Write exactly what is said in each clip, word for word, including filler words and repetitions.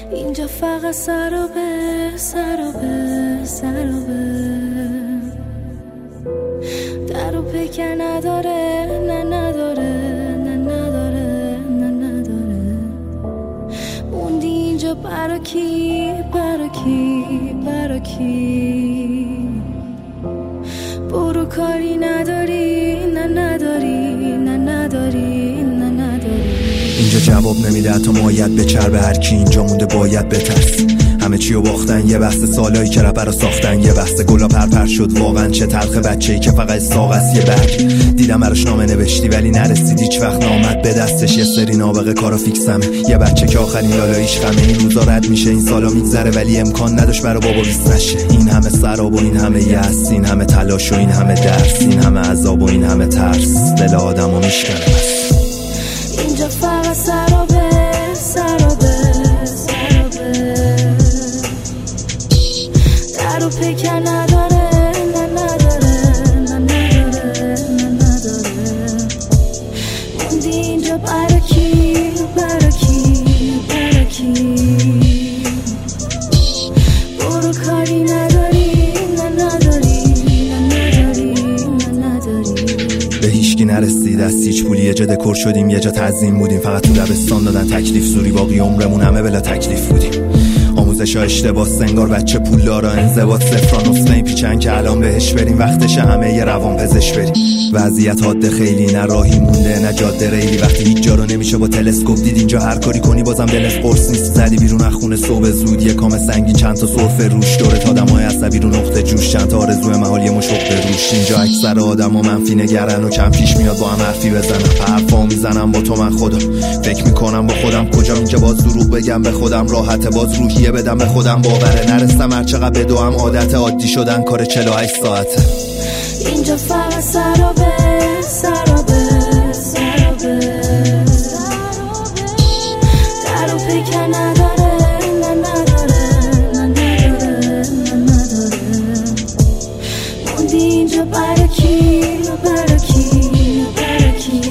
اینجا فقط سرابه سرابه سرابه، در و پکر نداره، نه نداره، نه نداره، نه نداره. موندی اینجا برا کی، برا کی، برا کی؟ برو کاری نداری، نه نداری، نه نداری، نه نداری. اینجا جواب نمیده حتی مایت به چرب هر کی اینجا مونده باید بترس. همه چی رو باختن، یه بسته سالایی که رپر رو ساختن، یه بسته گلا پرپر شد. واقعا چه تلخ بچه‌ای که فقط ساق است یه برگ. دیدم براش نامه نوشتی ولی نرسید هیچ وقت نامد به دستش. یه سری نابغه کارا فیکسمه، یه بچه که آخرین لالاییش غمه. این روزا رد میشه، این سالا میگذره ولی امکان نداشت برا بابا بیست نشه. این همه سراب و این همه یأس، این همه تلاش و این همه درس، این همه عذاب و این همه ترس، دل آدمو میشکنه. بس اینجا فقط سرابه سرابه سرابه، در و پکر نداره، نه نداره، نه نداره، نه نداره. موندی اینجا برا کی، برا کی، برا کی؟ برو کاری نداری، نه نداری، نه نداری، نه نداری. به هیچکی نرسید از هیچ پولی، یه جا دکور شدیم یه جا تعظیم بودیم. فقط تو دبستان دادن تکلیف زوری، باقی عمرمون همه بلا تکلیف بودیم. آموزش ها اشتباه، سنگار بچه پولدارا، انضباط صفران حسنی پیچن که الان بهش بریم. وقتش همه یه روان پزشک بریم. وضعیت حاده خیلی، نه راهی مونده نه جاده ریلی. وقتی هیچ جا رو نمیشه با تلسکوپ دید، اینجا هر کاری کنی بازم دلت قرص نیست. زدی بیرون از خونه صبح زود، یه کام سنگین چند تا سرفه روش. دورت آدمای عصبی رو نقطه جوش، چند تا آرزوی محال یه مش حقه روش. اینجا اکثر آدما منفی نگرن و کم پیش میاد با هم حرفی بزنم. حرفا میزنم با تو من خدا، فکر میکنم با خودم کجا اینجا باز دروغ بگم به خودم. راحته باز روحیه بدم به خودم، باوره نرسم هر چقدر بدوام. عادت عادی شدن کار چهل و هشت ساعته. اینجا فقط سرابه سرابه سرابه، در و پکر نداره، نه نداره، نه نداره، نه نداره. موندی اینجا برا کی، برا کی، برا کی؟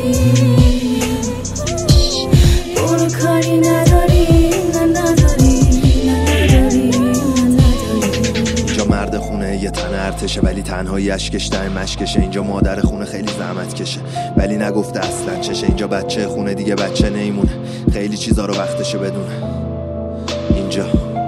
برو کاری نداری، نه نداری، نه نداری، نه نداری. اینجا مرد خونه یه تن ارتشه ولی تنهایی اشکش در مشکشه. اینجا مادر خونه خیلی زحمت کشه ولی نگفته اصلا چشه. اینجا بچه خونه دیگه بچه نیمونه، خیلی چیزا رو وقتشه بدونه. اینجا